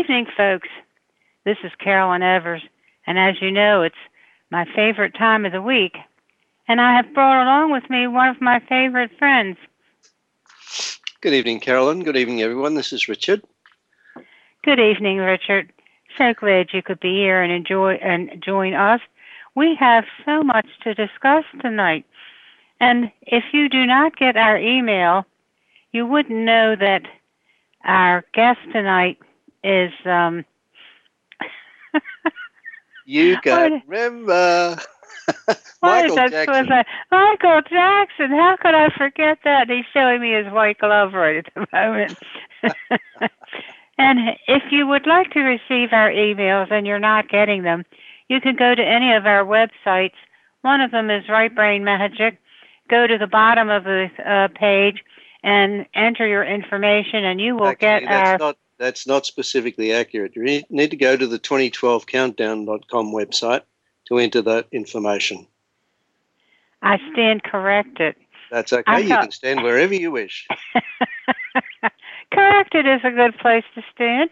evening, folks. This is Carolyn Evers, and as you know, it's my favorite time of the week, and I have brought along with me one of my favorite friends. Good evening, Carolyn. Good evening, everyone. This is Richard. Good evening, Richard. So glad you could be here and join us. We have so much to discuss tonight, and if you do not get our email, you wouldn't know that our guest tonight is You can remember Michael Jackson. Michael Jackson. How could I forget that? He's showing me his white glove right at the moment. And if you would like to receive our emails and you're not getting them, you can go to any of our websites. One of them is Right Brain Magic. Go to the bottom of the page and enter your information, and you will get That's not specifically accurate. You need to go to the 2012countdown.com website to enter that information. I stand corrected. That's okay. You can stand wherever you wish. Corrected is a good place to stand.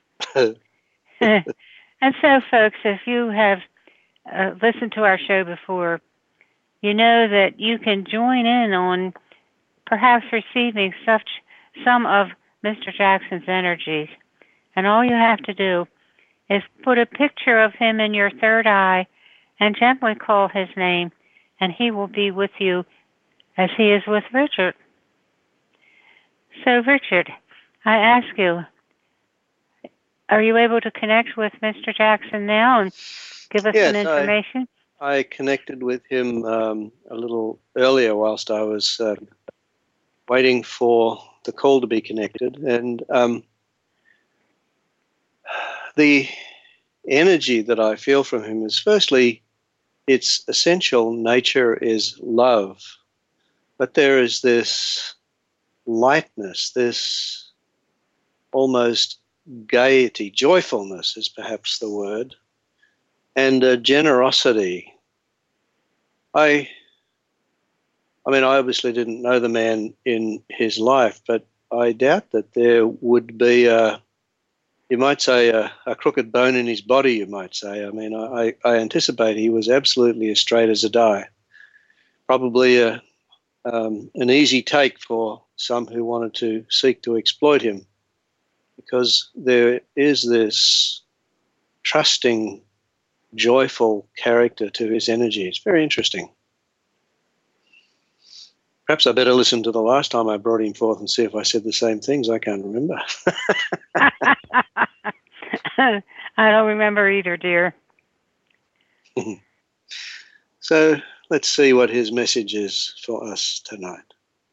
And so, folks, if you have listened to our show before, you know that you can join in on perhaps receiving some of Mr. Jackson's energies. And all you have to do is put a picture of him in your third eye and gently call his name, and he will be with you as he is with Richard. So, Richard, I ask you, are you able to connect with Mr. Jackson now and give us some information? I connected with him a little earlier whilst I was waiting for the call to be connected, and the energy that I feel from him is, firstly, its essential nature is love, but there is this lightness, this almost gaiety, joyfulness is perhaps the word, and a generosity. I obviously didn't know the man in his life, but I doubt that there would be you might say, a crooked bone in his body, you might say. I mean, I anticipate he was absolutely as straight as a die. Probably an easy take for some who wanted to seek to exploit him, because there is this trusting, joyful character to his energy. It's very interesting. Perhaps I better listen to the last time I brought him forth and see if I said the same things. I can't remember. I don't remember either, dear. So let's see what his message is for us tonight.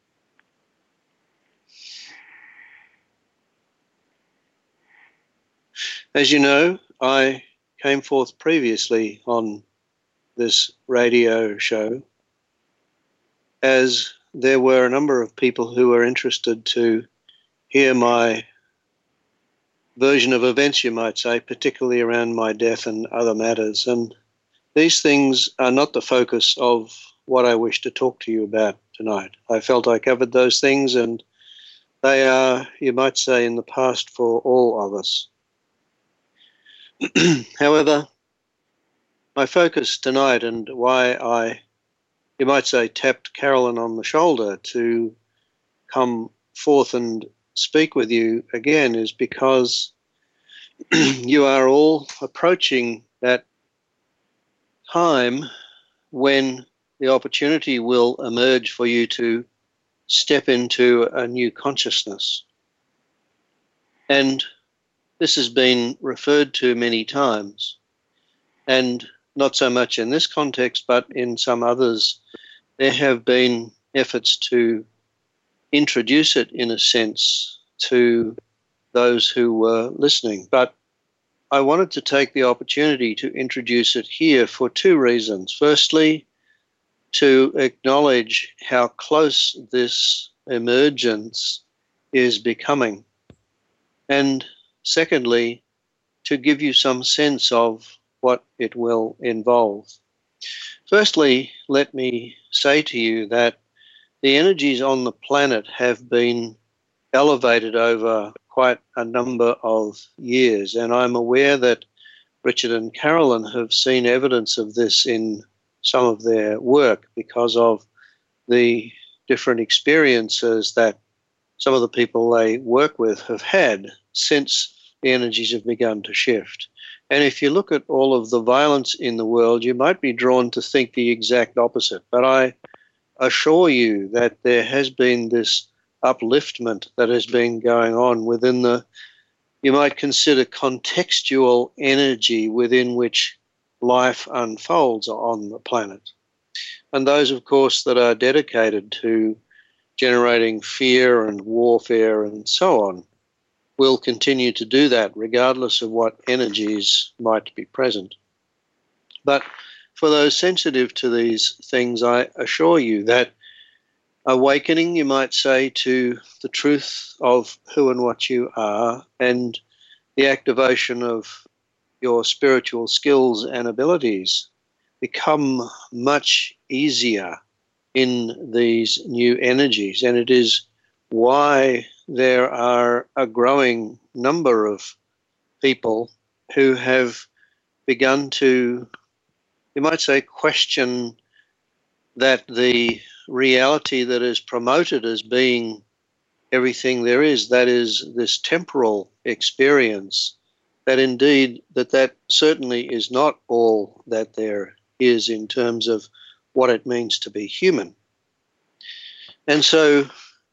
As you know, I came forth previously on this radio show as there were a number of people who were interested to hear my version of events, you might say, particularly around my death and other matters. And these things are not the focus of what I wish to talk to you about tonight. I felt I covered those things, and they are, you might say, in the past for all of us. However, my focus tonight, and why I, you might say, tapped Carolyn on the shoulder to come forth and speak with you again, is because you are all approaching that time when the opportunity will emerge for you to step into a new consciousness. And this has been referred to many times, and not so much in this context, but in some others, there have been efforts to introduce it in a sense to those who were listening. But I wanted to take the opportunity to introduce it here for two reasons. Firstly, to acknowledge how close this emergence is becoming. And secondly, to give you some sense of what it will involve. Firstly, let me say to you that the energies on the planet have been elevated over quite a number of years, and I'm aware that Richard and Carolyn have seen evidence of this in some of their work because of the different experiences that some of the people they work with have had since the energies have begun to shift. And if you look at all of the violence in the world, you might be drawn to think the exact opposite. But I assure you that there has been this upliftment that has been going on within the, you might consider, contextual energy within which life unfolds on the planet. And those, of course, that are dedicated to generating fear and warfare and so on will continue to do that regardless of what energies might be present. But for those sensitive to these things, I assure you that awakening, you might say, to the truth of who and what you are and the activation of your spiritual skills and abilities become much easier in these new energies. And it is why there are a growing number of people who have begun to, you might say, question that the reality that is promoted as being everything there is, that is this temporal experience, that indeed that certainly is not all that there is in terms of what it means to be human. And so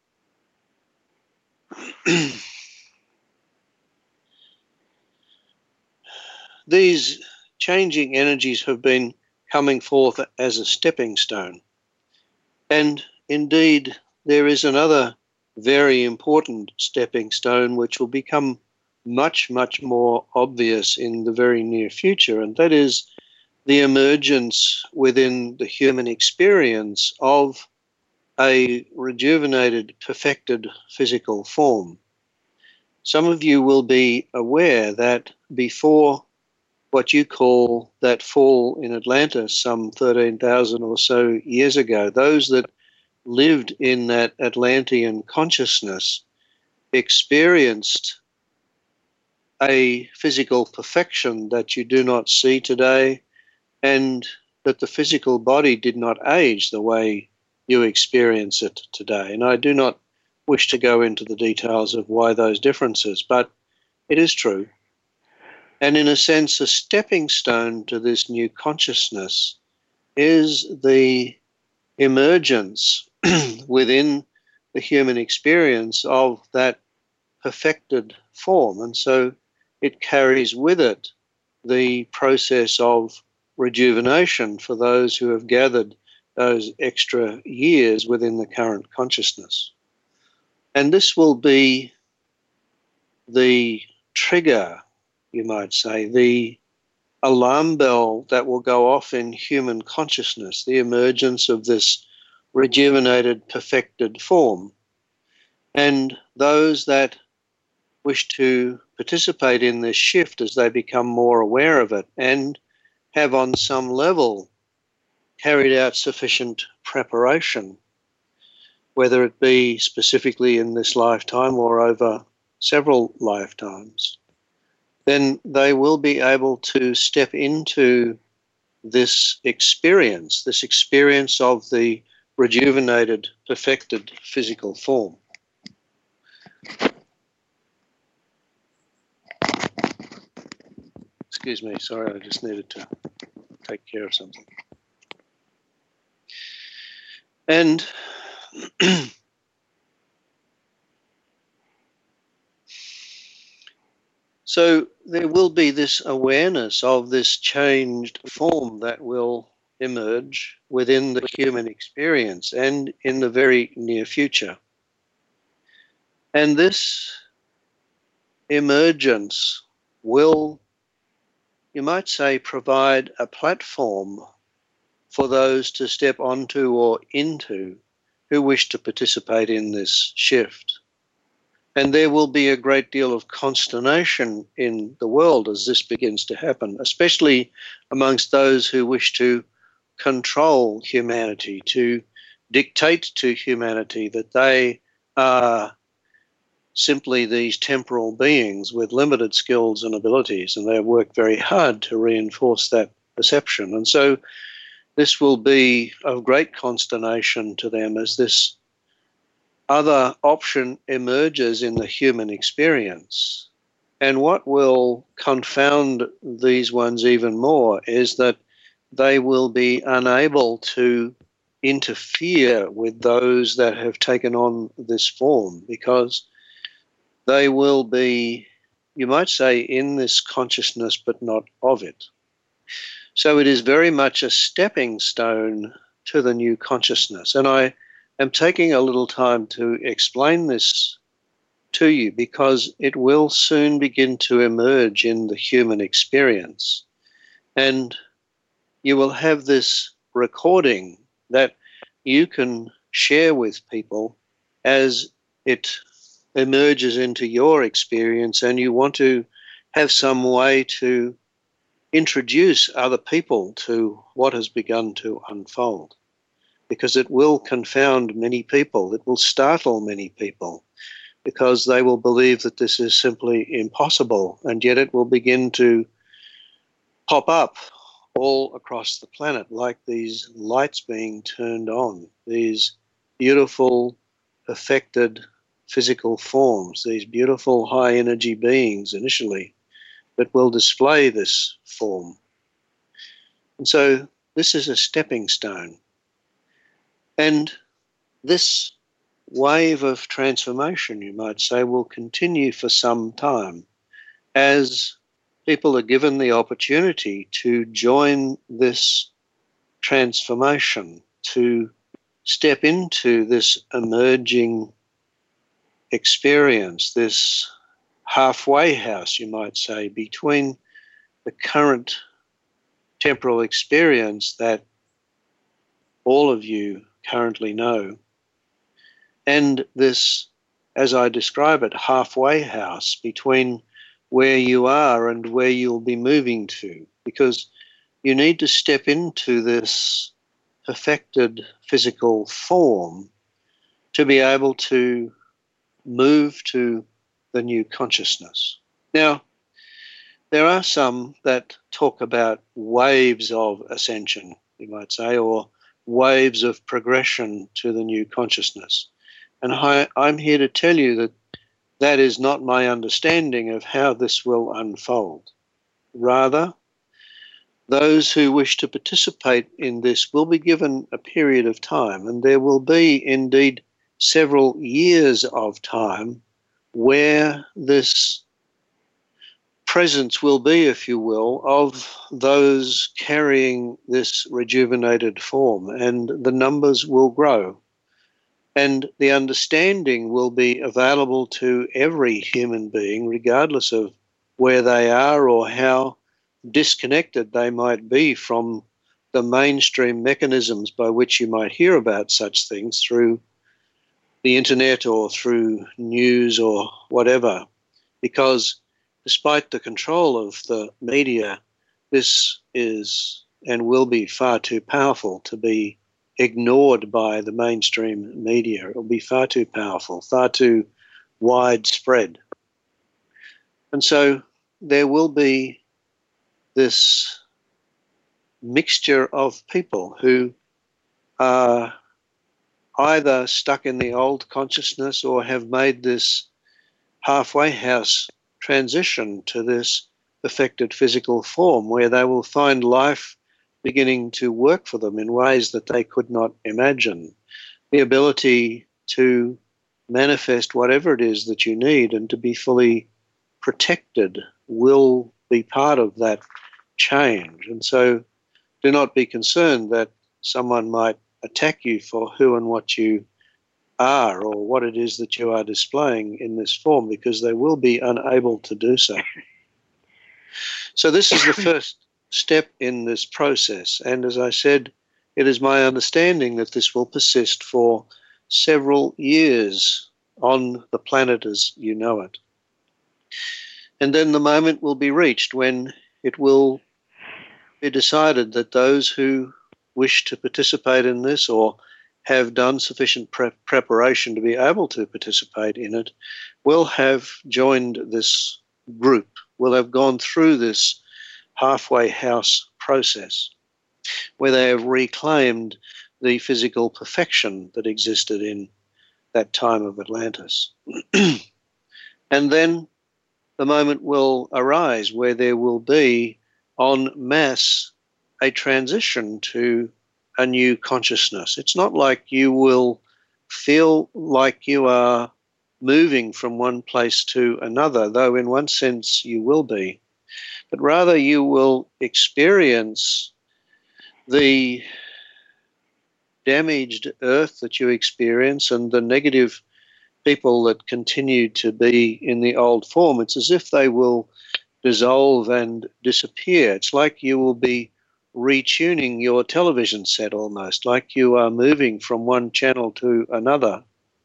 these changing energies have been coming forth as a stepping stone. And indeed, there is another very important stepping stone which will become much, much more obvious in the very near future, and that is the emergence within the human experience of a rejuvenated, perfected physical form. Some of you will be aware that before what you call that fall in Atlantis some 13,000 or so years ago, those that lived in that Atlantean consciousness experienced a physical perfection that you do not see today, and that the physical body did not age the way you experience it today. And I do not wish to go into the details of why those differences, but it is true. And in a sense, a stepping stone to this new consciousness is the emergence within the human experience of that perfected form. And so it carries with it the process of rejuvenation for those who have gathered those extra years within the current consciousness. And this will be the trigger, you might say, the alarm bell that will go off in human consciousness, the emergence of this rejuvenated, perfected form. And those that wish to participate in this shift as they become more aware of it and have on some level carried out sufficient preparation, whether it be specifically in this lifetime or over several lifetimes, then they will be able to step into this experience of the rejuvenated, perfected physical form. Excuse me, sorry, I just needed to take care of something. And so there will be this awareness of this changed form that will emerge within the human experience and in the very near future. And this emergence will, you might say, provide a platform for those to step onto or into who wish to participate in this shift. And there will be a great deal of consternation in the world as this begins to happen, especially amongst those who wish to control humanity, to dictate to humanity that they are simply these temporal beings with limited skills and abilities, and they have worked very hard to reinforce that perception. And so this will be of great consternation to them as this other option emerges in the human experience. And what will confound these ones even more is that they will be unable to interfere with those that have taken on this form, because they will be, you might say, in this consciousness but not of it. So it is very much a stepping stone to the new consciousness. And I am taking a little time to explain this to you because it will soon begin to emerge in the human experience. And you will have this recording that you can share with people as it emerges into your experience, and you want to have some way to introduce other people to what has begun to unfold, because it will confound many people. It will startle many people because they will believe that this is simply impossible, and yet it will begin to pop up all across the planet like these lights being turned on, these beautiful, perfected physical forms, these beautiful high energy beings initially that will display this form. And so this is a stepping stone. And this wave of transformation, you might say, will continue for some time as people are given the opportunity to join this transformation, to step into this emerging experience, this halfway house, you might say, between the current temporal experience that all of you currently know and this, as I describe it, halfway house between where you are and where you'll be moving to, because you need to step into this perfected physical form to be able to move to the new consciousness. Now, there are some that talk about waves of ascension, you might say, or waves of progression to the new consciousness. And I'm here to tell you that that is not my understanding of how this will unfold. Rather, those who wish to participate in this will be given a period of time, and there will be indeed several years of time where this presence will be, if you will, of those carrying this rejuvenated form, and the numbers will grow. And the understanding will be available to every human being, regardless of where they are or how disconnected they might be from the mainstream mechanisms by which you might hear about such things through the internet or through news or whatever. Because despite the control of the media, this is and will be far too powerful to be ignored by the mainstream media. It will be far too powerful, far too widespread. And so there will be this mixture of people who are either stuck in the old consciousness or have made this halfway house transition to this perfected physical form where they will find life beginning to work for them in ways that they could not imagine. The ability to manifest whatever it is that you need and to be fully protected will be part of that change. And so do not be concerned that someone might attack you for who and what you are or what it is that you are displaying in this form, because they will be unable to do so. So this is the first step in this process. And as I said, it is my understanding that this will persist for several years on the planet as you know it. And then the moment will be reached when it will be decided that those who wish to participate in this or have done sufficient preparation to be able to participate in it will have joined this group, will have gone through this halfway house process where they have reclaimed the physical perfection that existed in that time of Atlantis. And then the moment will arise where there will be en masse a transition to a new consciousness. It's not like you will feel like you are moving from one place to another, though in one sense you will be, but rather you will experience the damaged earth that you experience and the negative people that continue to be in the old form. It's as if they will dissolve and disappear. It's like you will be retuning your television set almost, like you are moving from one channel to another.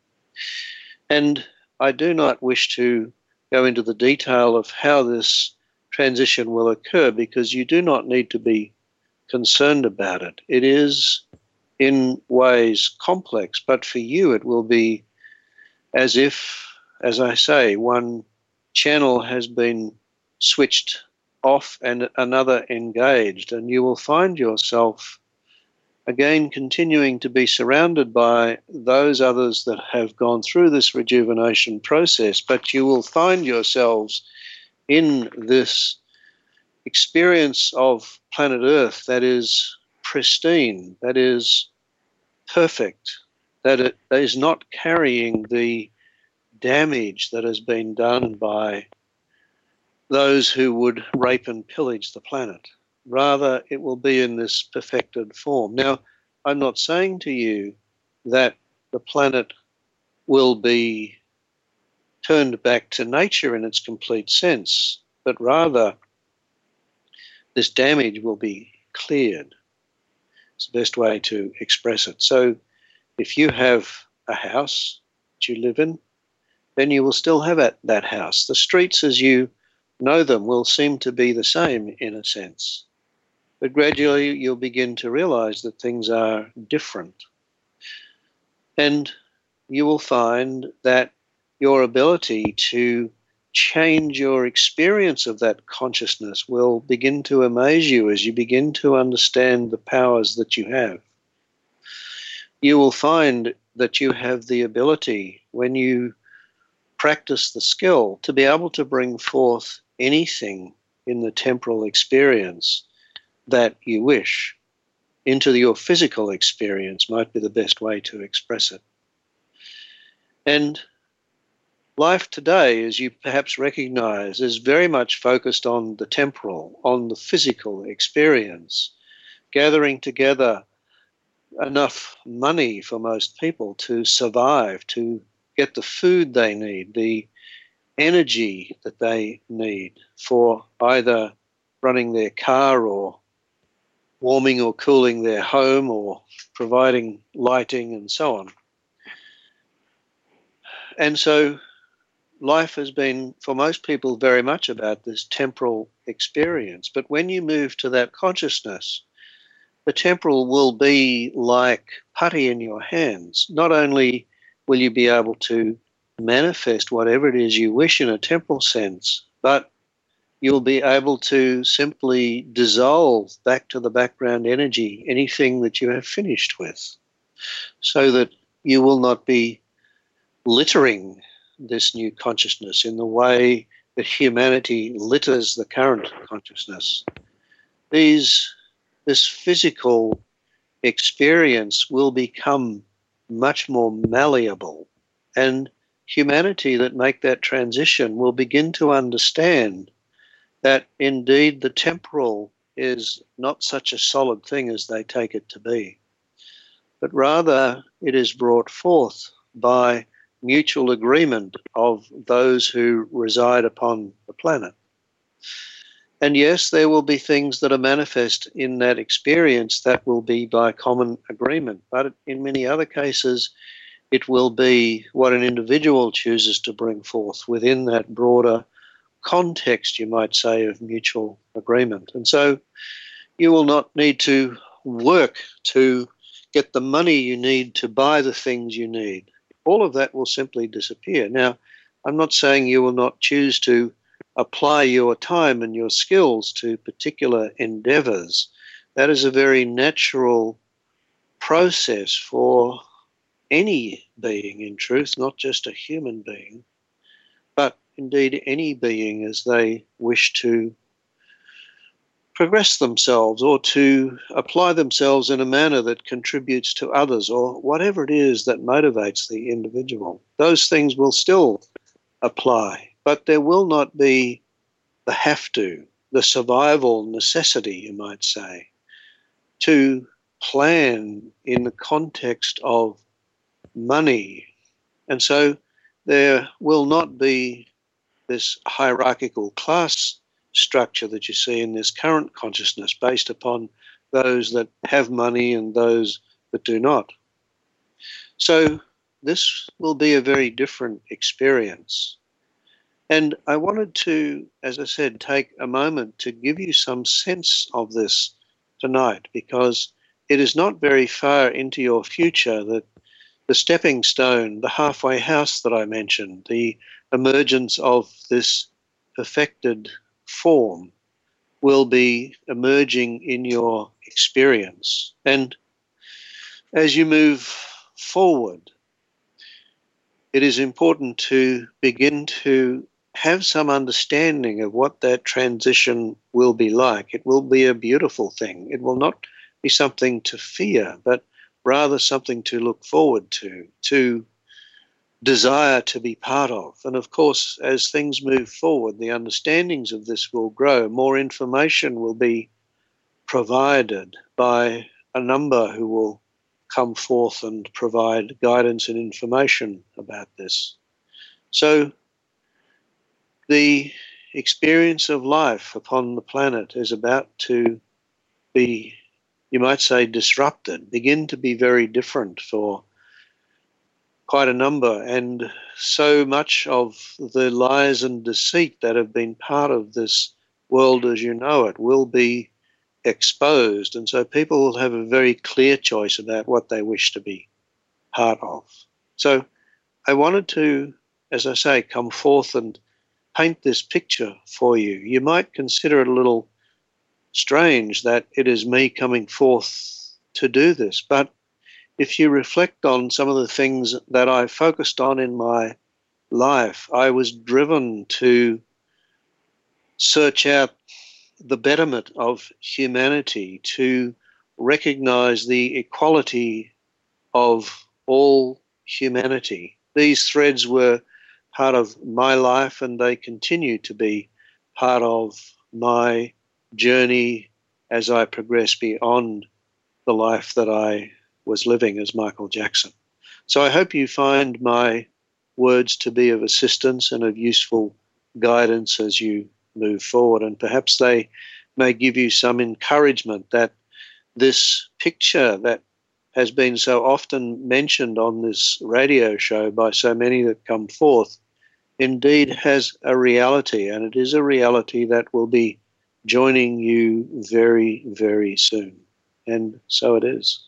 And I do not wish to go into the detail of how this transition will occur, because you do not need to be concerned about it. It is in ways complex, but for you it will be as if, as I say, one channel has been switched off and another engaged, and you will find yourself again continuing to be surrounded by those others that have gone through this rejuvenation process, but you will find yourselves in this experience of planet Earth that is pristine, that is perfect, that it is not carrying the damage that has been done by those who would rape and pillage the planet. Rather, it will be in this perfected form. Now, I'm not saying to you that the planet will be turned back to nature in its complete sense, but rather this damage will be cleared. It's the best way to express it. So if you have a house that you live in, then you will still have that house. The streets as you know them will seem to be the same in a sense. But gradually you'll begin to realize that things are different. And you will find that your ability to change your experience of that consciousness will begin to amaze you as you begin to understand the powers that you have. You will find that you have the ability, when you practice the skill, to be able to bring forth anything in the temporal experience that you wish into your physical experience, might be the best way to express it. And life today, as you perhaps recognize, is very much focused on the temporal, on the physical experience, gathering together enough money for most people to survive, to get the food they need, the energy that they need for either running their car or warming or cooling their home or providing lighting and so on. And so life has been, for most people, very much about this temporal experience. But when you move to that consciousness, the temporal will be like putty in your hands. Not only will you be able to manifest whatever it is you wish in a temporal sense, but you'll be able to simply dissolve back to the background energy anything that you have finished with, so that you will not be littering this new consciousness in the way that humanity litters the current consciousness. This physical experience will become much more malleable, and humanity that make that transition will begin to understand that indeed the temporal is not such a solid thing as they take it to be, but rather it is brought forth by mutual agreement of those who reside upon the planet. And yes, there will be things that are manifest in that experience that will be by common agreement, but in many other cases, it will be what an individual chooses to bring forth within that broader context, you might say, of mutual agreement. And so you will not need to work to get the money you need to buy the things you need. All of that will simply disappear. Now, I'm not saying you will not choose to apply your time and your skills to particular endeavors. That is a very natural process for any being, in truth, not just a human being, but indeed any being as they wish to progress themselves or to apply themselves in a manner that contributes to others, or whatever it is that motivates the individual. Those things will still apply, but there will not be the have to, the survival necessity, you might say, to plan in the context of money. And so there will not be this hierarchical class structure that you see in this current consciousness based upon those that have money and those that do not. So this will be a very different experience. And I wanted to, as I said, take a moment to give you some sense of this tonight, because it is not very far into your future that the stepping stone, the halfway house that I mentioned, the emergence of this perfected form will be emerging in your experience. And as you move forward, it is important to begin to have some understanding of what that transition will be like. It will be a beautiful thing. It will not be something to fear, but rather something to look forward to desire to be part of. And of course, as things move forward, the understandings of this will grow. More information will be provided by a number who will come forth and provide guidance and information about this. So the experience of life upon the planet is about to be, you might say, disrupted, begin to be very different for quite a number. And so much of the lies and deceit that have been part of this world as you know it will be exposed. And so people will have a very clear choice about what they wish to be part of. So I wanted to, as I say, come forth and paint this picture for you. You might consider it a little strange that it is me coming forth to do this, but if you reflect on some of the things that I focused on in my life, I was driven to search out the betterment of humanity, to recognize the equality of all humanity. These threads were part of my life, and they continue to be part of my journey as I progress beyond the life that I was living as Michael Jackson. So I hope you find my words to be of assistance and of useful guidance as you move forward, and perhaps they may give you some encouragement that this picture that has been so often mentioned on this radio show by so many that come forth indeed has a reality, and it is a reality that will be joining you very, very soon. And so it is.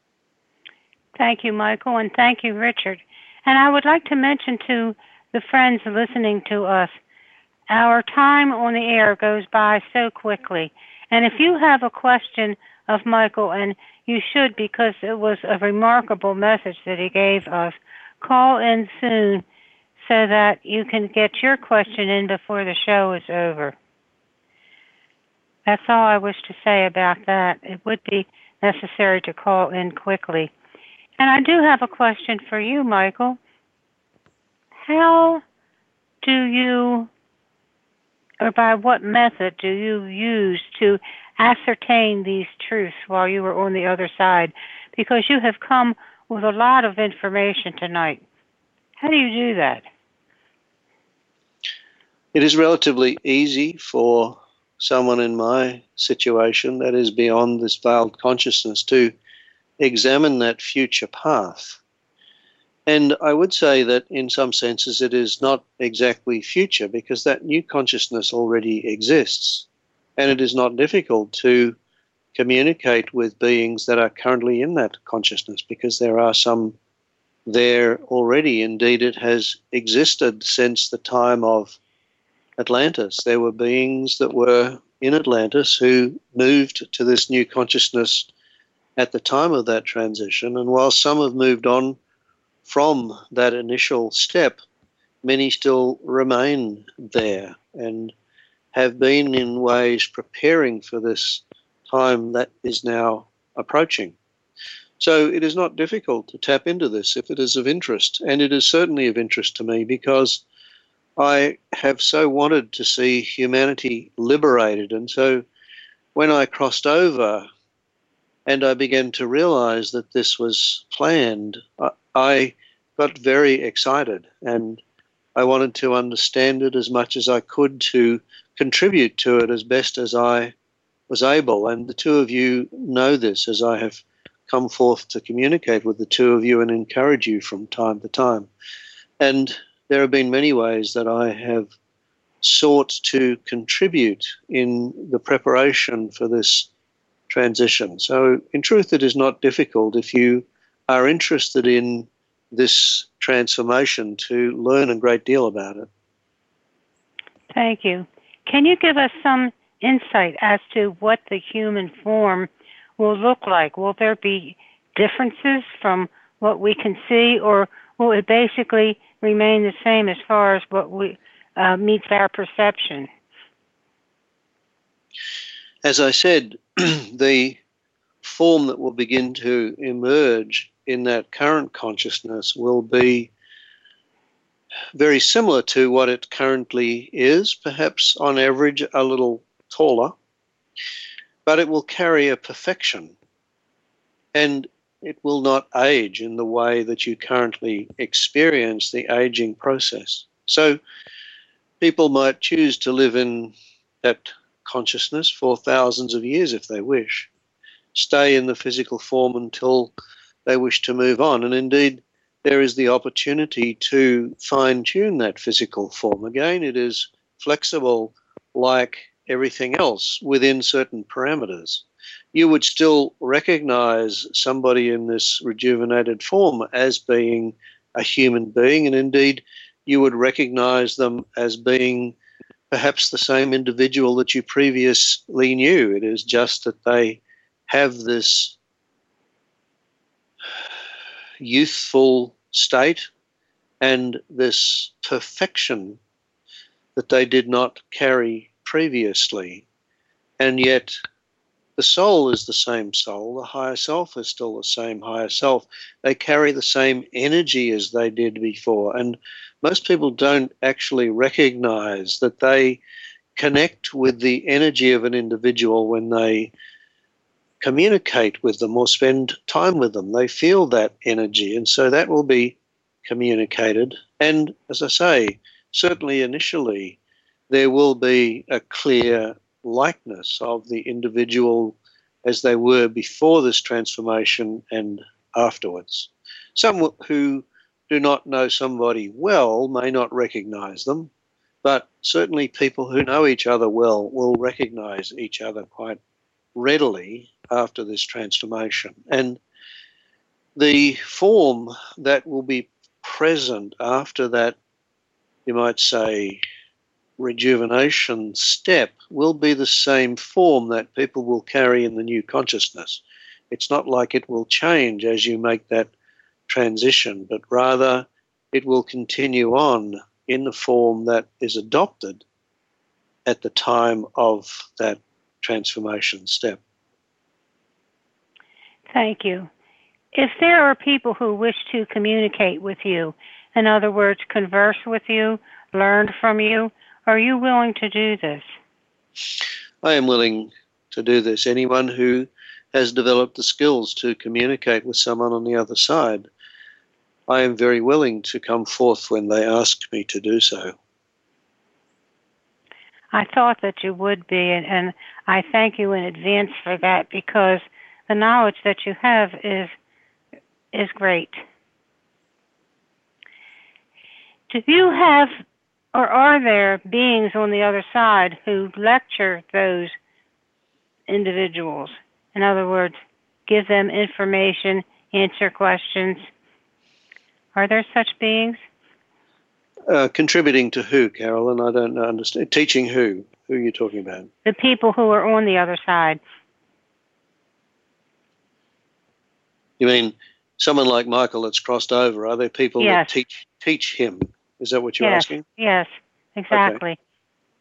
Thank you, Michael, and thank you, Richard. And I would like to mention to the friends listening to us, our time on the air goes by so quickly. And if you have a question of Michael, and you should because it was a remarkable message that he gave us, call in soon so that you can get your question in before the show is over. That's all I wish to say about that. It would be necessary to call in quickly. And I do have a question for you, Michael. How do you, or by what method do you use to ascertain these truths while you were on the other side? Because you have come with a lot of information tonight. How do you do that? It is relatively easy for someone in my situation that is beyond this veiled consciousness to examine that future path. And I would say that in some senses it is not exactly future, because that new consciousness already exists. And it is not difficult to communicate with beings that are currently in that consciousness, because there are some there already. Indeed, it has existed since the time of Atlantis. There were beings that were in Atlantis who moved to this new consciousness at the time of that transition. And while some have moved on from that initial step, many still remain there and have been in ways preparing for this time that is now approaching. So it is not difficult to tap into this if it is of interest. And it is certainly of interest to me because I have so wanted to see humanity liberated. And so when I crossed over and I began to realize that this was planned, I got very excited and I wanted to understand it as much as I could to contribute to it as best as I was able. And the two of you know this, as I have come forth to communicate with the two of you and encourage you from time to time. And there have been many ways that I have sought to contribute in the preparation for this transition. So in truth, it is not difficult if you are interested in this transformation to learn a great deal about it. Thank you. Can you give us some insight as to what the human form will look like? Will there be differences from what we can see, or will it basically remain the same as far as what we meets our perception? As I said, the form that will begin to emerge in that current consciousness will be very similar to what it currently is, perhaps on average a little taller, but it will carry a perfection and it will not age in the way that you currently experience the aging process. So people might choose to live in that consciousness for thousands of years if they wish, stay in the physical form until they wish to move on. And indeed, there is the opportunity to fine-tune that physical form. Again, it is flexible like everything else within certain parameters. You would still recognize somebody in this rejuvenated form as being a human being, and indeed you would recognize them as being perhaps the same individual that you previously knew. It is just that they have this youthful state and this perfection that they did not carry previously. And yet the soul is the same soul. The higher self is still the same higher self. They carry the same energy as they did before. And most people don't actually recognize that they connect with the energy of an individual when they communicate with them or spend time with them. They feel that energy, and so that will be communicated. And as I say, certainly initially, there will be a clear likeness of the individual as they were before this transformation and afterwards. Some who do not know somebody well may not recognize them, but certainly people who know each other well will recognize each other quite readily after this transformation. And the form that will be present after that, you might say, rejuvenation step will be the same form that people will carry in the new consciousness. It's not like it will change as you make that transition, but rather it will continue on in the form that is adopted at the time of that transformation step. Thank you. If there are people who wish to communicate with you, in other words, converse with you, learn from you, are you willing to do this? I am willing to do this. Anyone who has developed the skills to communicate with someone on the other side, I am very willing to come forth when they ask me to do so. I thought that you would be, and I thank you in advance for that, because the knowledge that you have is great. Do you have, or are there beings on the other side who lecture those individuals? In other words, give them information, answer questions? Are there such beings? Contributing to who, Carolyn? I don't understand. Teaching who? Who are you talking about? The people who are on the other side. You mean someone like Michael that's crossed over? Are there people Yes. that teach him? Is that what you're asking? Yes, exactly. Okay.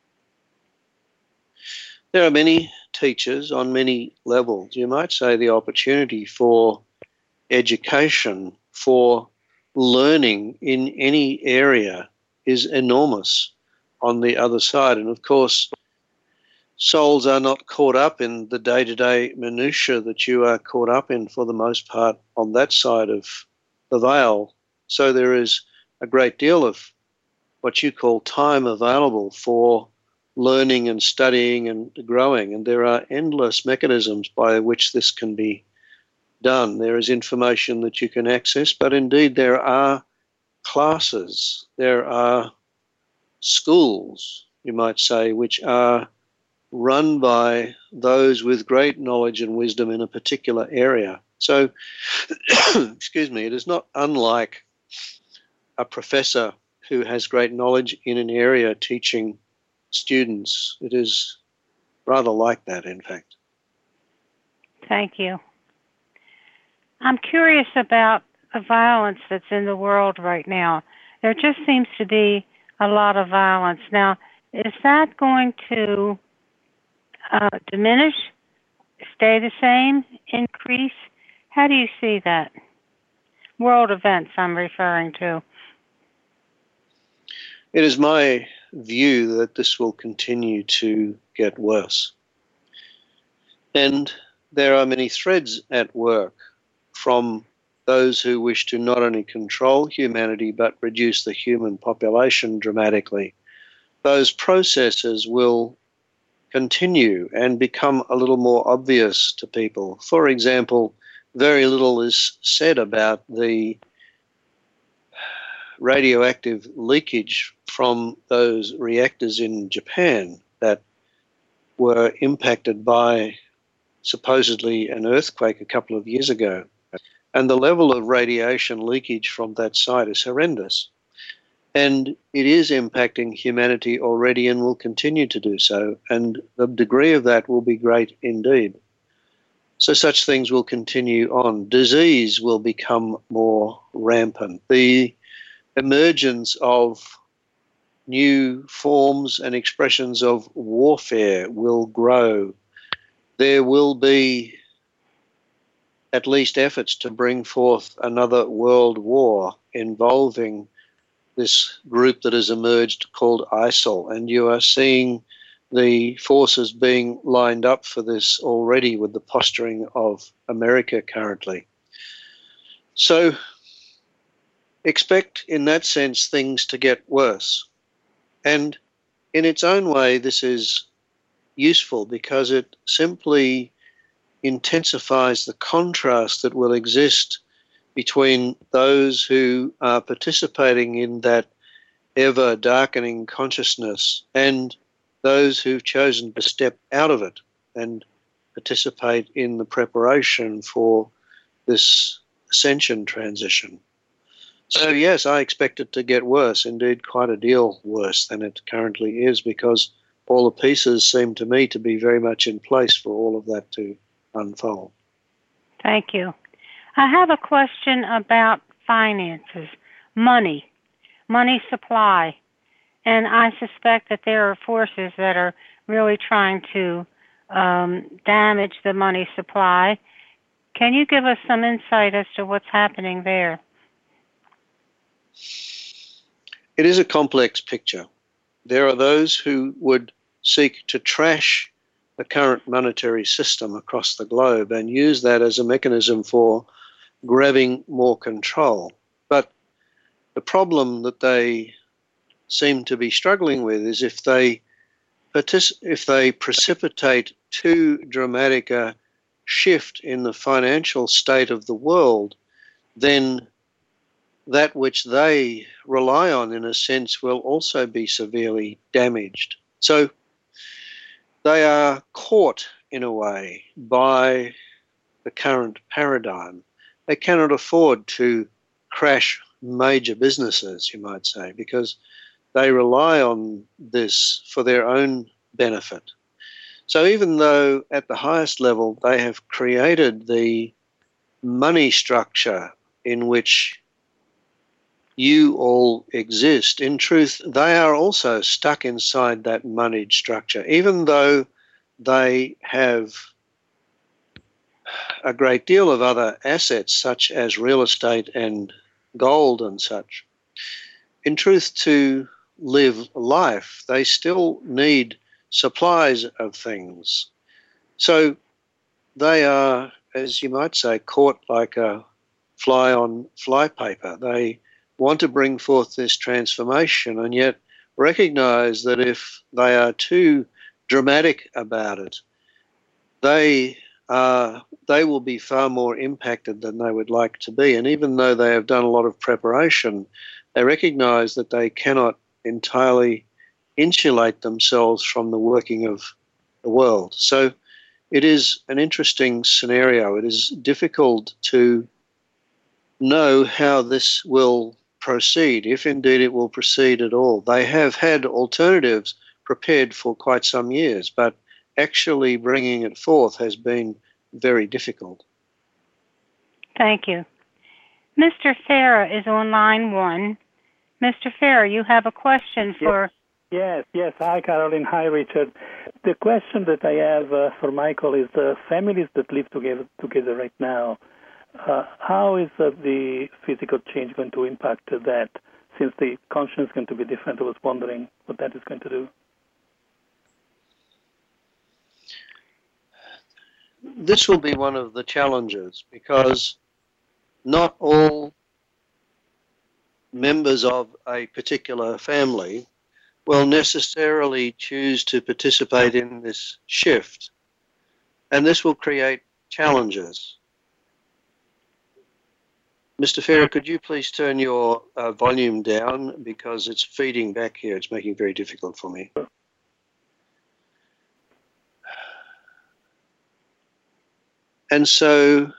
There are many teachers on many levels. You might say the opportunity for education, for learning in any area is enormous on the other side. And of course, souls are not caught up in the day-to-day minutiae that you are caught up in for the most part on that side of the veil. So there is a great deal of what you call time available for learning and studying and growing. And there are endless mechanisms by which this can be done. There is information that you can access, but indeed there are classes, there are schools, you might say, which are run by those with great knowledge and wisdom in a particular area. So, excuse me, it is not unlike a professor who has great knowledge in an area teaching students. It is rather like that, in fact. Thank you. I'm curious about the violence that's in the world right now. There just seems to be a lot of violence. Now, is that going to diminish, stay the same, increase? How do you see that? World events I'm referring to. It is my view that this will continue to get worse. And there are many threads at work from those who wish to not only control humanity but reduce the human population dramatically. Those processes will continue and become a little more obvious to people. For example, very little is said about the radioactive leakage from those reactors in Japan that were impacted by supposedly an earthquake a couple of years ago. And the level of radiation leakage from that site is horrendous. And it is impacting humanity already and will continue to do so. And the degree of that will be great indeed. So such things will continue on. Disease will become more rampant. The emergence of new forms and expressions of warfare will grow. There will be at least efforts to bring forth another world war involving this group that has emerged called ISIL. And you are seeing the forces being lined up for this already with the posturing of America currently. So expect in that sense things to get worse. And in its own way, this is useful because it simply intensifies the contrast that will exist between those who are participating in that ever darkening consciousness and those who've chosen to step out of it and participate in the preparation for this ascension transition. So yes, I expect it to get worse, indeed quite a deal worse than it currently is, because all the pieces seem to me to be very much in place for all of that to unfold. Thank you. I have a question about finances, money supply, and I suspect that there are forces that are really trying to damage the money supply. Can you give us some insight as to what's happening there? It is a complex picture. There are those who would seek to trash the current monetary system across the globe and use that as a mechanism for grabbing more control. But the problem that they seem to be struggling with is if they precipitate too dramatic a shift in the financial state of the world, then that which they rely on, in a sense, will also be severely damaged. So they are caught, in a way, by the current paradigm. They cannot afford to crash major businesses, you might say, because they rely on this for their own benefit. So even though at the highest level they have created the money structure in which you all exist, in truth, they are also stuck inside that moneyed structure, even though they have a great deal of other assets, such as real estate and gold and such. In truth, to live life, they still need supplies of things. So they are, as you might say, caught like a fly on flypaper. They want to bring forth this transformation and yet recognize that if they are too dramatic about it, they will be far more impacted than they would like to be. And even though they have done a lot of preparation, they recognize that they cannot entirely insulate themselves from the working of the world. So it is an interesting scenario. It is difficult to know how this will proceed, if indeed it will proceed at all. They have had alternatives prepared for quite some years, but actually bringing it forth has been very difficult. Thank you. Mr. Farah is on line 1. Mr. Farah, you have a question for... Yes. Hi, Carolyn. Hi, Richard. The question that I have for Michael is the families that live together right now, how is the physical change going to impact that, since the conscience is going to be different? I was wondering what that is going to do. This will be one of the challenges, because not all members of a particular family will necessarily choose to participate in this shift, and this will create challenges. Mr. Farah, could you please turn your volume down, because it's feeding back here. It's making it very difficult for me. And so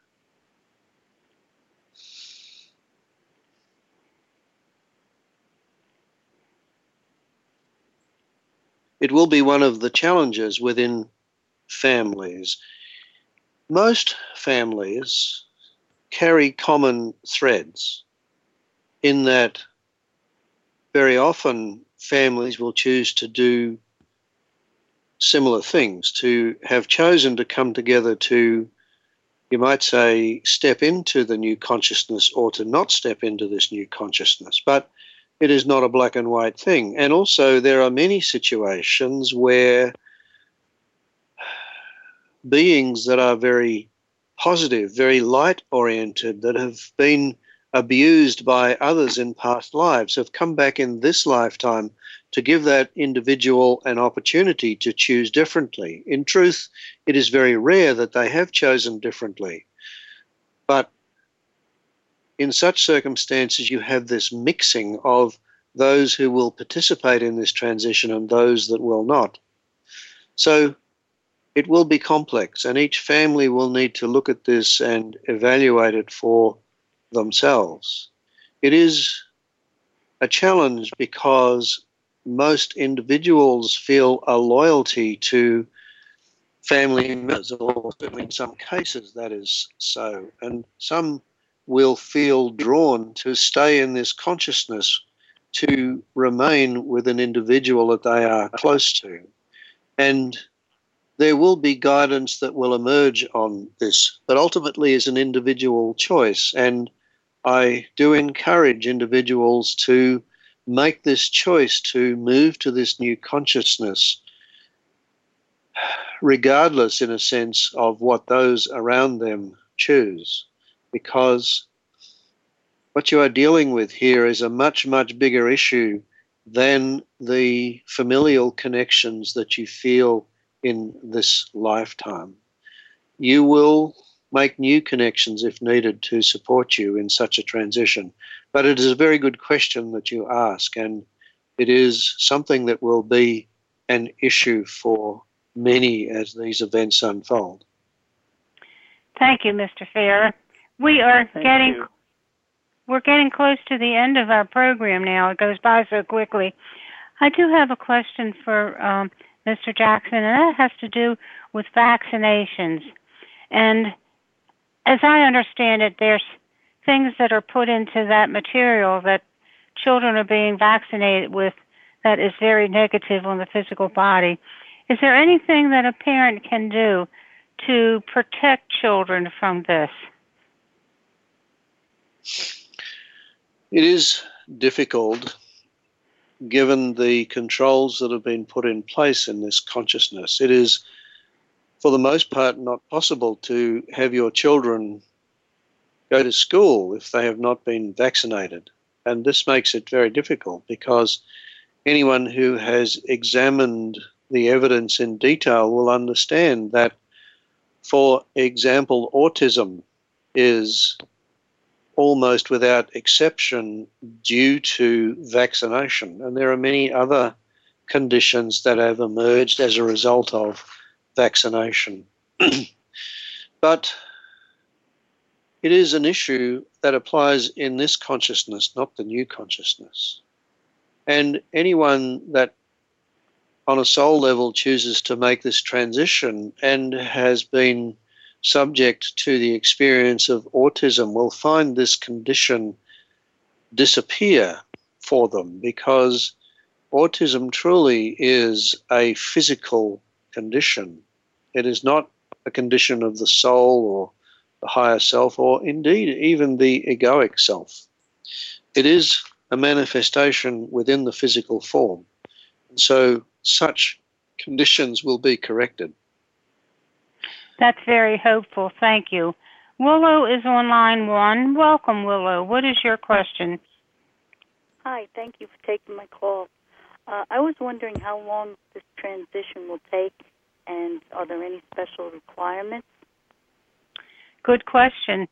it will be one of the challenges within families. Most families carry common threads, in that very often families will choose to do similar things, to have chosen to come together to, you might say, step into the new consciousness or to not step into this new consciousness. But it is not a black and white thing. And also there are many situations where beings that are very positive, very light-oriented, that have been abused by others in past lives, have come back in this lifetime to give that individual an opportunity to choose differently. In truth, it is very rare that they have chosen differently. But in such circumstances, you have this mixing of those who will participate in this transition and those that will not. So it will be complex, and each family will need to look at this and evaluate it for themselves. It is a challenge because most individuals feel a loyalty to family members, or certainly in some cases that is so, and some will feel drawn to stay in this consciousness, to remain with an individual that they are close to. And there will be guidance that will emerge on this, but ultimately is an individual choice. And I do encourage individuals to make this choice to move to this new consciousness, regardless, in a sense, of what those around them choose, because what you are dealing with here is a much, much bigger issue than the familial connections that you feel in this lifetime. You will make new connections if needed to support you in such a transition. But it is a very good question that you ask, and it is something that will be an issue for many as these events unfold. Thank you, Mr. Farah. We are getting we're getting close to the end of our program now. It goes by so quickly. I do have a question for Mr. Jackson, and that has to do with vaccinations. And as I understand it, there's things that are put into that material that children are being vaccinated with that is very negative on the physical body. Is there anything that a parent can do to protect children from this? It is difficult given the controls that have been put in place in this consciousness. It is, for the most part, not possible to have your children go to school if they have not been vaccinated. And this makes it very difficult because anyone who has examined the evidence in detail will understand that, for example, autism is almost without exception due to vaccination. And there are many other conditions that have emerged as a result of vaccination. But it is an issue that applies in this consciousness, not the new consciousness. And anyone that on a soul level chooses to make this transition and has been subject to the experience of autism will find this condition disappear for them, because autism truly is a physical condition. It is not a condition of the soul or the higher self, or indeed even the egoic self. It is a manifestation within the physical form. And so such conditions will be corrected. That's very hopeful. Thank you. Willow is on line 1. Welcome, Willow. What is your question? Hi, thank you for taking my call. I was wondering how long this transition will take, and are there any special requirements? Good question.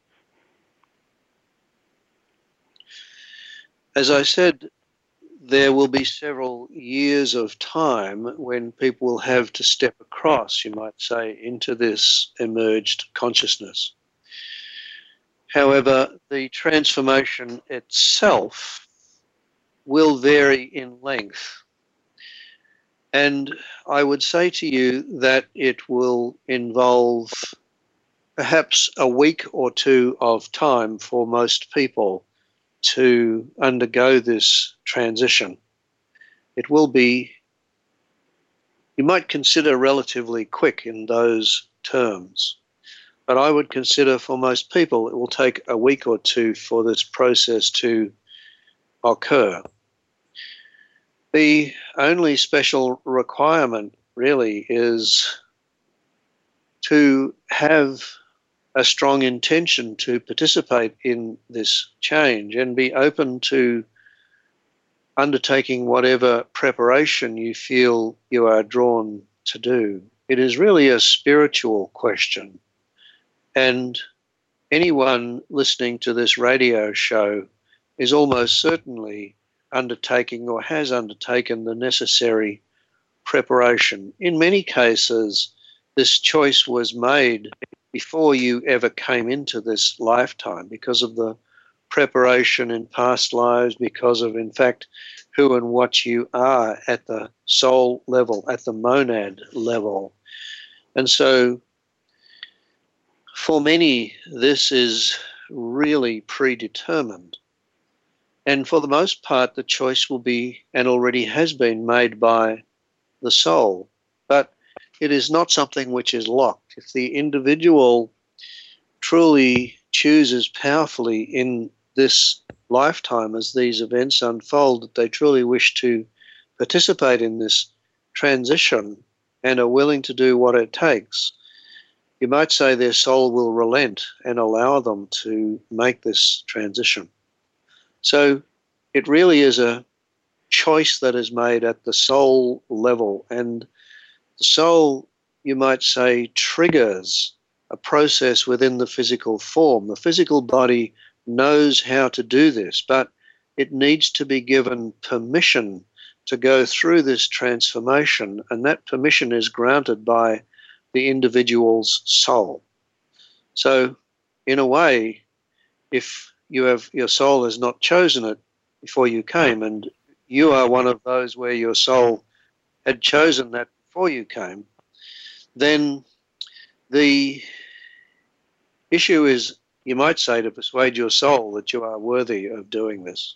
As I said, there will be several years of time when people will have to step across, you might say, into this emerged consciousness. However, the transformation itself will vary in length. And I would say to you that it will involve perhaps a week or two of time for most people to undergo this transition. It will be, you might consider, relatively quick in those terms, but I would consider for most people it will take a week or two for this process to occur. The only special requirement really is to have a strong intention to participate in this change and be open to undertaking whatever preparation you feel you are drawn to do. It is really a spiritual question. And anyone listening to this radio show is almost certainly undertaking or has undertaken the necessary preparation. In many cases, this choice was made before you ever came into this lifetime because of the preparation in past lives, because of, in fact, who and what you are at the soul level, at the monad level. And so for many, this is really predetermined. And for the most part, the choice will be, and already has been, made by the soul. But it is not something which is locked. If the individual truly chooses powerfully in this lifetime as these events unfold that they truly wish to participate in this transition and are willing to do what it takes, you might say their soul will relent and allow them to make this transition. So it really is a choice that is made at the soul level, and the soul, you might say, triggers a process within the physical form. The physical body knows how to do this, but it needs to be given permission to go through this transformation, and that permission is granted by the individual's soul. So, in a way, if your soul has not chosen it before you came, and you are one of those where your soul had chosen that before you came, then the issue is, you might say, to persuade your soul that you are worthy of doing this.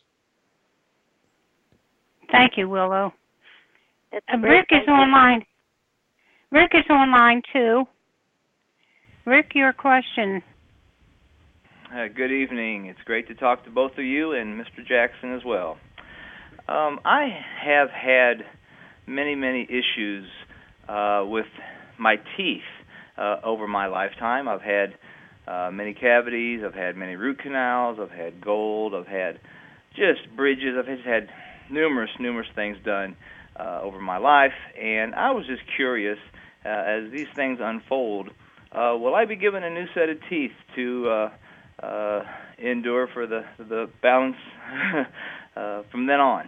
Thank you, Willow. Rick is online. Rick is online too. Rick, your question. Good evening. It's great to talk to both of you and Mr. Jackson as well. I have had many issues with my teeth over my lifetime. I've had many cavities. I've had many root canals. I've had gold. I've had just bridges. I've just had numerous things done over my life. And I was just curious, as these things unfold, will I be given a new set of teeth to endure for the balance from then on?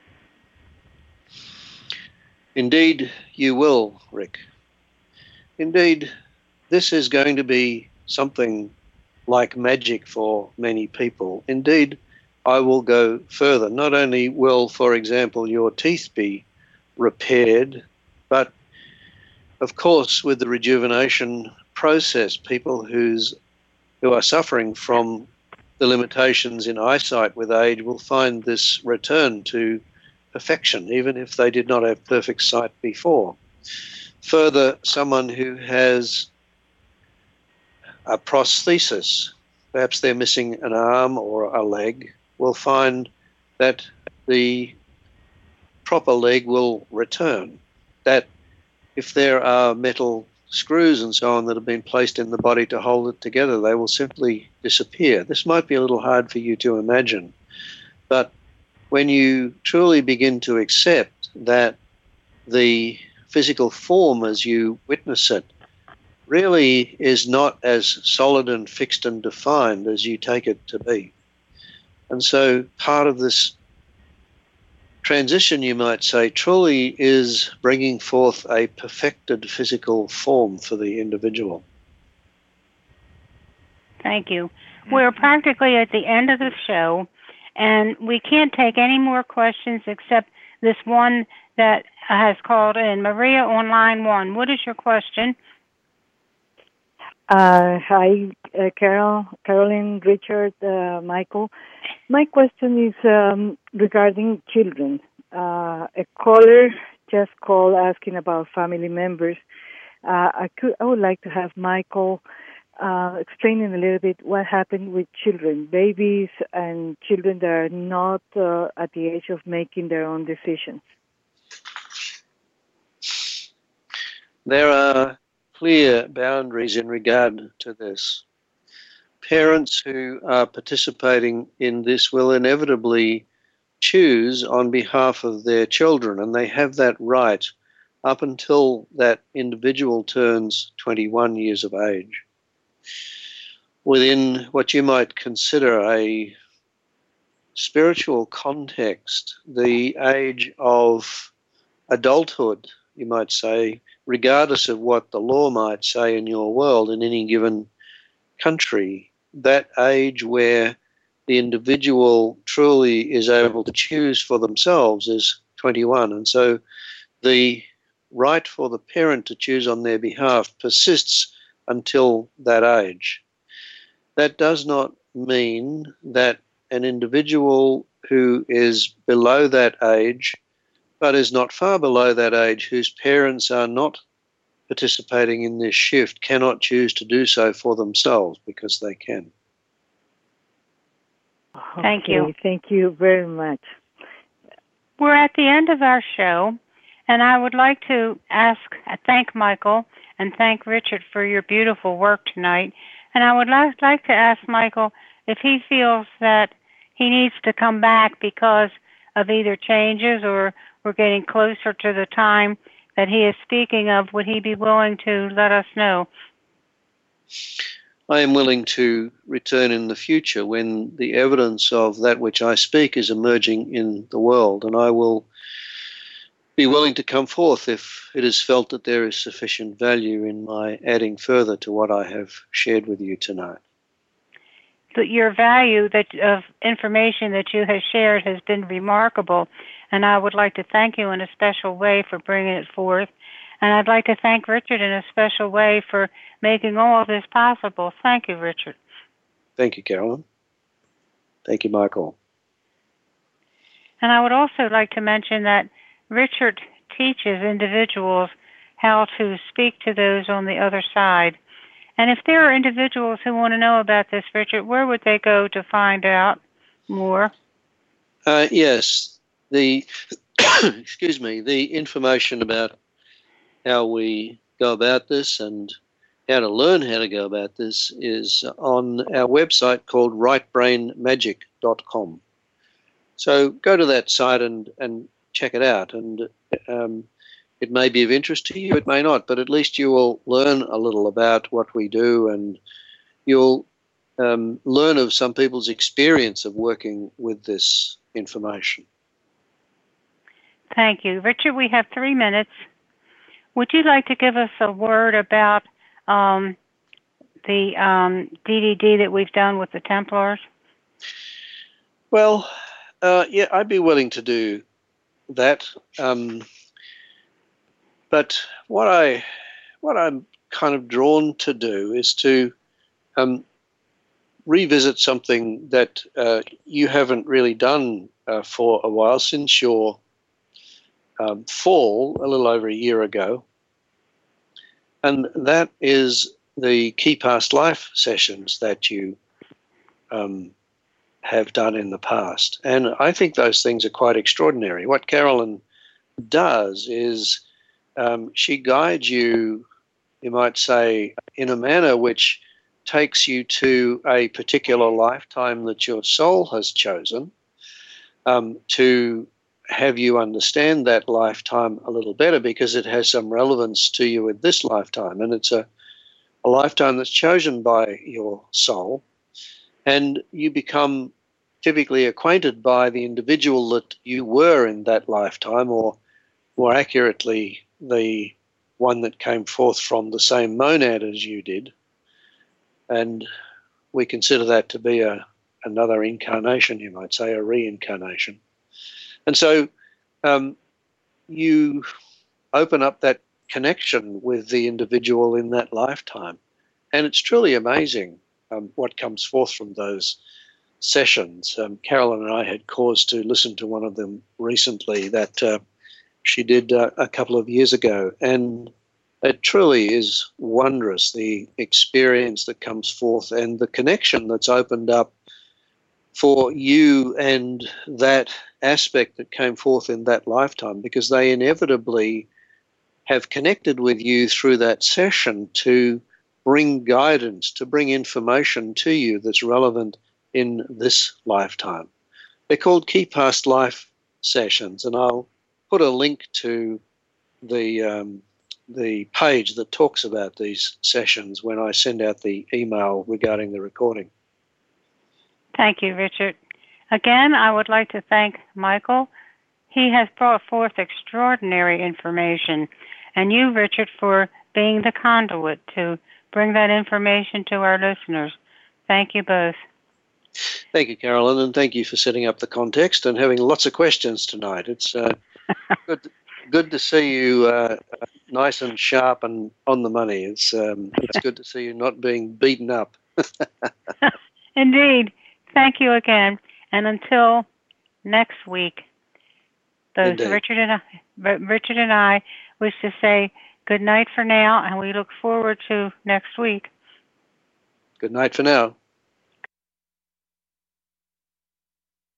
Indeed, you will, Rick. Indeed, this is going to be something like magic for many people. Indeed, I will go further. Not only will, for example, your teeth be repaired, but of course, with the rejuvenation process, people who are suffering from the limitations in eyesight with age will find this return to perfection, even if they did not have perfect sight before. Further, someone who has a prosthesis, perhaps they're missing an arm or a leg, will find that the proper leg will return. That if there are metal screws and so on that have been placed in the body to hold it together, they will simply disappear. This might be a little hard for you to imagine, but when you truly begin to accept that the physical form as you witness it really is not as solid and fixed and defined as you take it to be. And so part of this transition, you might say, truly is bringing forth a perfected physical form for the individual. Thank you. We're practically at the end of the show, and we can't take any more questions except this one that has called in. Maria on line 1. What is your question? Hi, Carolyn, Richard, Michael. My question is regarding children. A caller just called asking about family members. I would like to have Michael explaining a little bit what happened with children, babies and children that are not at the age of making their own decisions. There are clear boundaries in regard to this. Parents who are participating in this will inevitably choose on behalf of their children, and they have that right up until that individual turns 21 years of age. Within what you might consider a spiritual context, the age of adulthood, you might say, regardless of what the law might say in your world in any given country, that age where the individual truly is able to choose for themselves is 21. And so the right for the parent to choose on their behalf persists until that age. That does not mean that an individual who is below that age but is not far below that age, whose parents are not participating in this shift, cannot choose to do so for themselves, because they can. Thank you. Thank you very much. We're at the end of our show, and I would like to thank Michael and thank Richard for your beautiful work tonight. And I would like to ask Michael if he feels that he needs to come back because of either changes or we're getting closer to the time that he is speaking of. Would he be willing to let us know? I am willing to return in the future when the evidence of that which I speak is emerging in the world, and I will be willing to come forth if it is felt that there is sufficient value in my adding further to what I have shared with you tonight. your value of information that you have shared has been remarkable, and I would like to thank you in a special way for bringing it forth. And I'd like to thank Richard in a special way for making all of this possible. Thank you, Richard. Thank you, Carolyn. Thank you, Michael. And I would also like to mention that Richard teaches individuals how to speak to those on the other side. And if there are individuals who want to know about this, Richard, where would they go to find out more? Yes, the excuse me, the information about how we go about this and how to learn how to go about this is on our website called rightbrainmagic.com. So go to that site and check it out. And it may be of interest to you, it may not, but at least you will learn a little about what we do, and you'll learn of some people's experience of working with this information. Thank you. Richard, we have 3 minutes. Would you like to give us a word about the DDD that we've done with the Templars? Well, yeah, I'd be willing to do that. But what I'm kind of drawn to do is to revisit something that you haven't really done for a while, since your fall a little over a year ago, and that is the Key Past Life sessions that you have done in the past. And I think those things are quite extraordinary. What Carolyn does is she guides you, you might say, in a manner which takes you to a particular lifetime that your soul has chosen, to have you understand that lifetime a little better, because it has some relevance to you in this lifetime. And it's a lifetime that's chosen by your soul, and you become typically acquainted by the individual that you were in that lifetime, or more accurately, the one that came forth from the same monad as you did. And we consider that to be another incarnation, you might say, a reincarnation. And so you open up that connection with the individual in that lifetime. And it's truly amazing what comes forth from those sessions. Carolyn and I had cause to listen to one of them recently that she did a couple of years ago. And it truly is wondrous, the experience that comes forth and the connection that's opened up for you and that aspect that came forth in that lifetime, because they inevitably have connected with you through that session to bring guidance, to bring information to you that's relevant in this lifetime. They're called Key Past Life sessions, and I'll put a link to the page that talks about these sessions when I send out the email regarding the recording. Thank you, Richard. Again, I would like to thank Michael. He has brought forth extraordinary information, and you, Richard, for being the conduit to bring that information to our listeners. Thank you both. Thank you, Carolyn, and thank you for setting up the context and having lots of questions tonight. It's good to see you nice and sharp and on the money. It's good to see you not being beaten up. Indeed. Thank you again. And until next week, both Richard and I wish to say good night for now, and we look forward to next week. Good night for now.